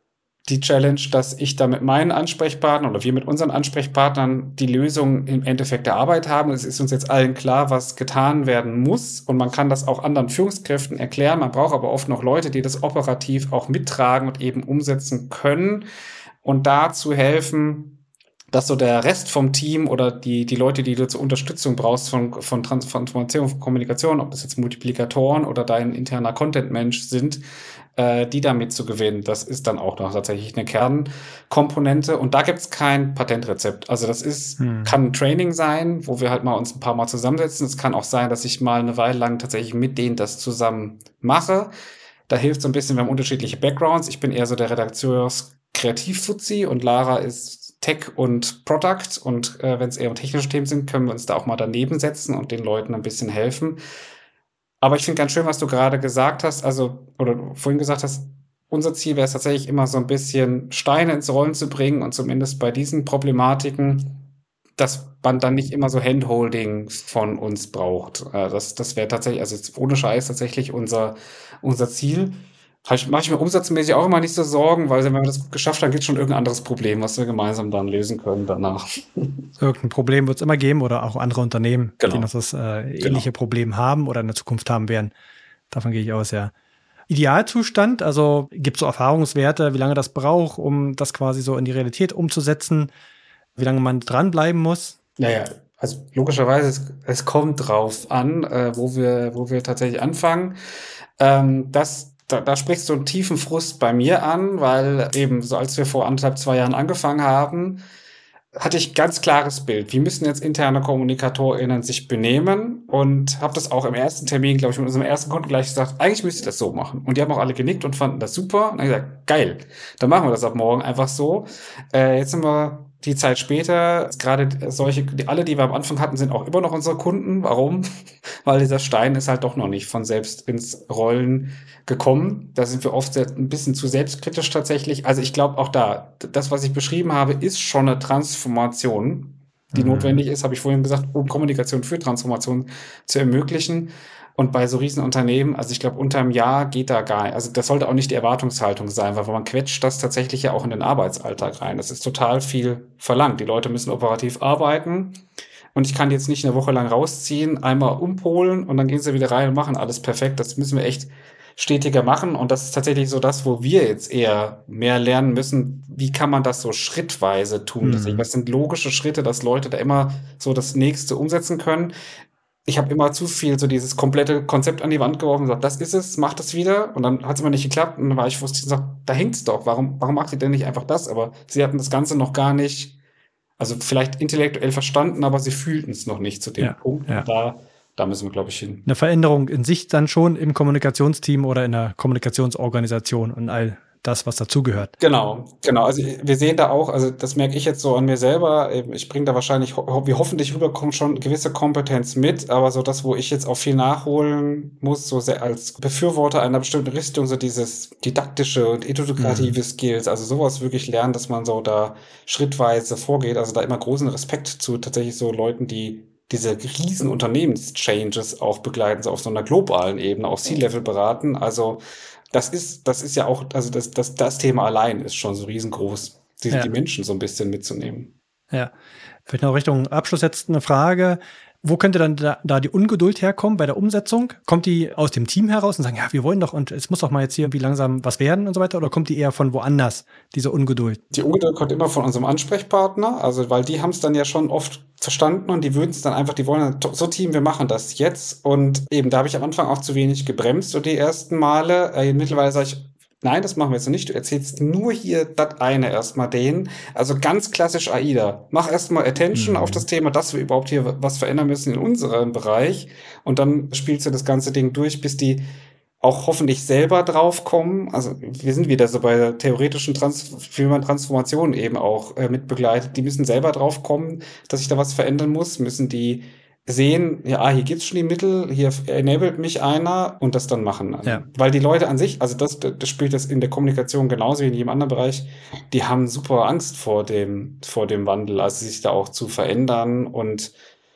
die Challenge, dass ich da mit meinen Ansprechpartnern oder wir mit unseren Ansprechpartnern die Lösung im Endeffekt der Arbeit haben. Es ist uns jetzt allen klar, was getan werden muss und man kann das auch anderen Führungskräften erklären. Man braucht aber oft noch Leute, die das operativ auch mittragen und eben umsetzen können und dazu helfen, dass so der Rest vom Team oder die Leute, die du zur Unterstützung brauchst von Transformation, von Kommunikation, ob das jetzt Multiplikatoren oder dein interner Content-Mensch sind, die damit zu gewinnen, das ist dann auch noch tatsächlich eine Kernkomponente. Und da gibt es kein Patentrezept. Also das kann ein Training sein, wo wir halt mal uns ein paar Mal zusammensetzen. Es kann auch sein, dass ich mal eine Weile lang tatsächlich mit denen das zusammen mache. Da hilft so ein bisschen, wir haben unterschiedliche Backgrounds. Ich bin eher so der Kreativ-Fuzzi und Lara ist Tech und Product. Und wenn es eher um technische Themen sind, können wir uns da auch mal daneben setzen und den Leuten ein bisschen helfen. Aber ich finde ganz schön, was du gerade gesagt hast, oder vorhin gesagt hast, unser Ziel wäre es tatsächlich immer so ein bisschen Steine ins Rollen zu bringen und zumindest bei diesen Problematiken, dass man dann nicht immer so Handholding von uns braucht. Das wäre tatsächlich, also jetzt ohne Scheiß tatsächlich unser Ziel. Mache ich mir umsatzmäßig auch immer nicht so Sorgen, weil wenn wir das gut geschafft haben, gibt es schon irgendein anderes Problem, was wir gemeinsam dann lösen können danach. Irgendein Problem wird es immer geben oder auch andere Unternehmen, Genau. die noch das ähnliche Problem haben oder in der Zukunft haben werden. Davon gehe ich aus, ja. Idealzustand, also gibt es so Erfahrungswerte, wie lange das braucht, um das quasi so in die Realität umzusetzen, wie lange man dranbleiben muss? Naja, also logischerweise, es kommt drauf an, wo wir tatsächlich anfangen. Da sprichst du einen tiefen Frust bei mir an, weil eben so als wir vor 2 Jahren angefangen haben, hatte ich ganz klares Bild. Wie müssen jetzt interne KommunikatorInnen sich benehmen? Und habe das auch im ersten Termin, glaube ich, mit unserem ersten Kunden gleich gesagt, eigentlich müsste ich das so machen. Und die haben auch alle genickt und fanden das super. Und dann gesagt, geil, dann machen wir das ab morgen einfach so. Jetzt sind wir die Zeit später, gerade alle, die wir am Anfang hatten, sind auch immer noch unsere Kunden. Warum? Weil dieser Stein ist halt doch noch nicht von selbst ins Rollen gekommen. Da sind wir oft ein bisschen zu selbstkritisch tatsächlich. Also ich glaube auch das, was ich beschrieben habe, ist schon eine Transformation, die notwendig ist, habe ich vorhin gesagt, um Kommunikation für Transformation zu ermöglichen. Und bei so riesen Unternehmen, also ich glaube, unter einem Jahr geht da gar nicht. Also das sollte auch nicht die Erwartungshaltung sein, weil man quetscht das tatsächlich ja auch in den Arbeitsalltag rein. Das ist total viel verlangt. Die Leute müssen operativ arbeiten. Und ich kann die jetzt nicht eine Woche lang rausziehen, einmal umpolen und dann gehen sie wieder rein und machen alles perfekt. Das müssen wir echt stetiger machen. Und das ist tatsächlich so das, wo wir jetzt eher mehr lernen müssen. Wie kann man das so schrittweise tun? Was sind logische Schritte, dass Leute da immer so das Nächste umsetzen können? Ich habe immer zu viel so dieses komplette Konzept an die Wand geworfen und gesagt, das ist es, mach das wieder. Und dann hat es immer nicht geklappt. Und dann war ich frustriert und gesagt, da hängt's doch. Warum macht ihr denn nicht einfach das? Aber sie hatten das Ganze noch gar nicht, also vielleicht intellektuell verstanden, aber sie fühlten es noch nicht zu dem Punkt. Ja. Und da müssen wir, glaube ich, hin. Eine Veränderung in sich dann schon im Kommunikationsteam oder in der Kommunikationsorganisation und all das, was dazugehört. Genau. Also wir sehen da auch, also das merke ich jetzt so an mir selber, ich bringe da wahrscheinlich, wie hoffentlich rüberkommt, schon gewisse Kompetenz mit, aber so das, wo ich jetzt auch viel nachholen muss, so sehr als Befürworter einer bestimmten Richtung, so dieses didaktische und edukative Skills, also sowas wirklich lernen, dass man so da schrittweise vorgeht, also da immer großen Respekt zu tatsächlich so Leuten, die diese riesen Unternehmenschanges auch begleiten, so auf so einer globalen Ebene, auch C-Level beraten, also das ist ja auch, also das Thema allein ist schon so riesengroß, die Menschen so ein bisschen mitzunehmen. Ja, vielleicht noch Richtung Abschluss jetzt eine Frage. Wo könnte dann da die Ungeduld herkommen bei der Umsetzung? Kommt die aus dem Team heraus und sagen, ja, wir wollen doch und es muss doch mal jetzt hier irgendwie langsam was werden und so weiter? Oder kommt die eher von woanders, diese Ungeduld? Die Ungeduld kommt immer von unserem Ansprechpartner, also weil die haben es dann ja schon oft verstanden und die würden es dann einfach, die wollen dann, so Team, wir machen das jetzt. Und eben, da habe ich am Anfang auch zu wenig gebremst, so die ersten Male. Mittlerweile sage ich, nein, das machen wir jetzt noch nicht. Du erzählst nur hier das eine erstmal denen. Also ganz klassisch AIDA. Mach erstmal Attention auf das Thema, dass wir überhaupt hier was verändern müssen in unserem Bereich. Und dann spielst du das ganze Ding durch, bis die auch hoffentlich selber drauf kommen. Also wir sind wieder so bei der theoretischen Transformation eben auch mit begleitet. Die müssen selber drauf kommen, dass sich da was verändern muss. Müssen die sehen, ja, hier gibt's schon die Mittel, hier enabled mich einer und das dann machen. Ja. Weil die Leute an sich, also das spielt das in der Kommunikation genauso wie in jedem anderen Bereich, die haben super Angst vor dem Wandel, also sich da auch zu verändern und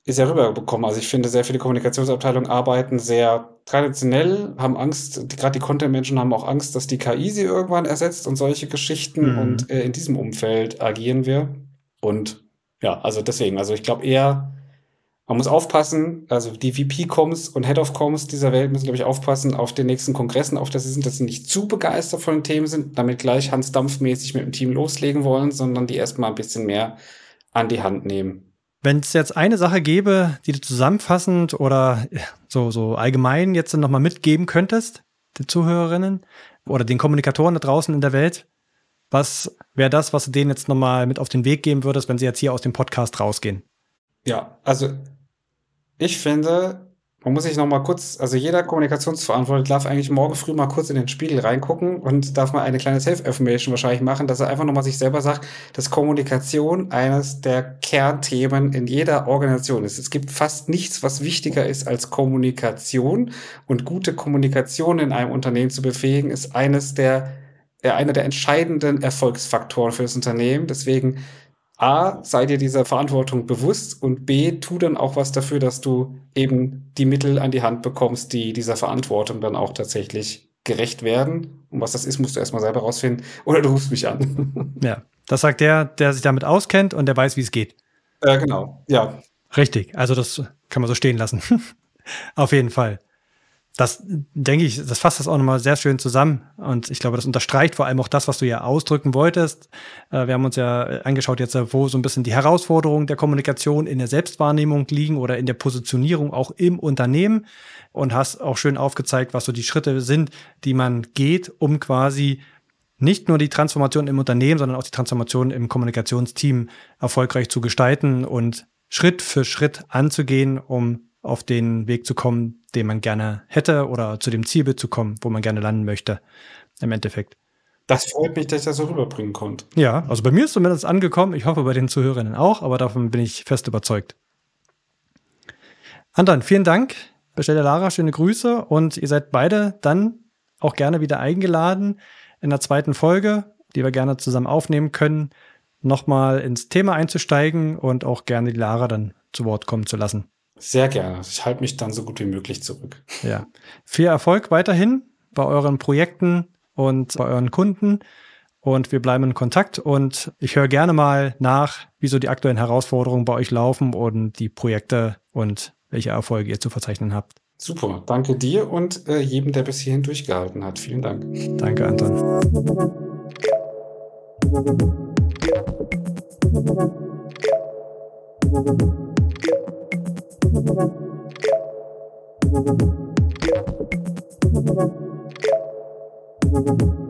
ist ja rübergekommen. Also ich finde, sehr viele Kommunikationsabteilungen arbeiten sehr traditionell, haben Angst, gerade die Content-Menschen haben auch Angst, dass die KI sie irgendwann ersetzt und solche Geschichten. Und in diesem Umfeld agieren wir. Und ja, also deswegen, also ich glaube eher, man muss aufpassen, also die VP-Coms und Head-of-Coms dieser Welt müssen, glaube ich, aufpassen auf den nächsten Kongressen, auf das sie sind, dass sie nicht zu begeistert von den Themen sind, damit gleich Hans Dampf-mäßig mit dem Team loslegen wollen, sondern die erstmal ein bisschen mehr an die Hand nehmen. Wenn es jetzt eine Sache gäbe, die du zusammenfassend oder so allgemein jetzt nochmal mitgeben könntest, den Zuhörerinnen oder den Kommunikatoren da draußen in der Welt, was wäre das, was du denen jetzt nochmal mit auf den Weg geben würdest, wenn sie jetzt hier aus dem Podcast rausgehen? Ja, also ich finde, man muss sich noch mal kurz, also jeder Kommunikationsverantwortliche darf eigentlich morgen früh mal kurz in den Spiegel reingucken und darf mal eine kleine Self-Affirmation wahrscheinlich machen, dass er einfach noch mal sich selber sagt, dass Kommunikation eines der Kernthemen in jeder Organisation ist. Es gibt fast nichts, was wichtiger ist als Kommunikation, und gute Kommunikation in einem Unternehmen zu befähigen, ist einer der entscheidenden Erfolgsfaktoren für das Unternehmen. Deswegen A, sei dir dieser Verantwortung bewusst, und B, tu dann auch was dafür, dass du eben die Mittel an die Hand bekommst, die dieser Verantwortung dann auch tatsächlich gerecht werden. Und was das ist, musst du erstmal selber rausfinden. Oder du rufst mich an. Ja, das sagt der sich damit auskennt und der weiß, wie es geht. Genau, ja. Richtig, also das kann man so stehen lassen. Auf jeden Fall. Das, denke ich, das fasst das auch nochmal sehr schön zusammen. Und ich glaube, das unterstreicht vor allem auch das, was du ja ausdrücken wolltest. Wir haben uns ja angeschaut jetzt, wo so ein bisschen die Herausforderungen der Kommunikation in der Selbstwahrnehmung liegen oder in der Positionierung auch im Unternehmen, und hast auch schön aufgezeigt, was so die Schritte sind, die man geht, um quasi nicht nur die Transformation im Unternehmen, sondern auch die Transformation im Kommunikationsteam erfolgreich zu gestalten und Schritt für Schritt anzugehen, um auf den Weg zu kommen, den man gerne hätte, oder zu dem Zielbild zu kommen, wo man gerne landen möchte, im Endeffekt. Das freut mich, dass ich das so rüberbringen konnte. Ja, also bei mir ist zumindest angekommen. Ich hoffe, bei den Zuhörerinnen auch, aber davon bin ich fest überzeugt. Anton, vielen Dank. Bestelle Lara, schöne Grüße, und ihr seid beide dann auch gerne wieder eingeladen, in der zweiten Folge, die wir gerne zusammen aufnehmen können, nochmal ins Thema einzusteigen und auch gerne die Lara dann zu Wort kommen zu lassen. Sehr gerne. Ich halte mich dann so gut wie möglich zurück. Ja. Viel Erfolg weiterhin bei euren Projekten und bei euren Kunden. Und wir bleiben in Kontakt. Und ich höre gerne mal nach, wie so die aktuellen Herausforderungen bei euch laufen und die Projekte und welche Erfolge ihr zu verzeichnen habt. Super. Danke dir und jedem, der bis hierhin durchgehalten hat. Vielen Dank. Danke, Anton. Thank you.